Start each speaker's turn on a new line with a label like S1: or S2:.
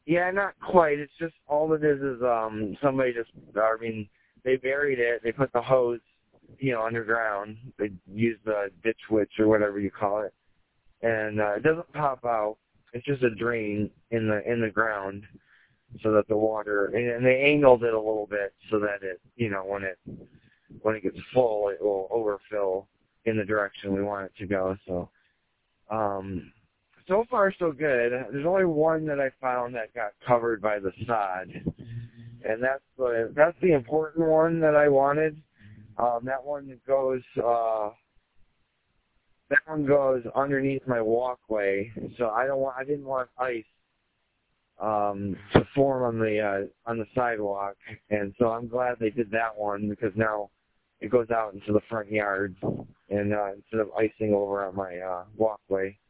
S1: Yeah, not quite. It's just all it is somebody just, I mean, they buried it. They put the hose, underground. They use the ditch witch or whatever you call it, and it doesn't pop out. It's just a drain in the ground, so that the water, and they angled it a little bit so that it, when it gets full, it will overfill in the direction we want it to go. So, so far so good. There's only one that I found that got covered by the sod, and that's the important one that I wanted. That one goes underneath my walkway, so I didn't want ice to form on the sidewalk, and so I'm glad they did that one because now it goes out into the front yard, and instead of icing over on my walkway.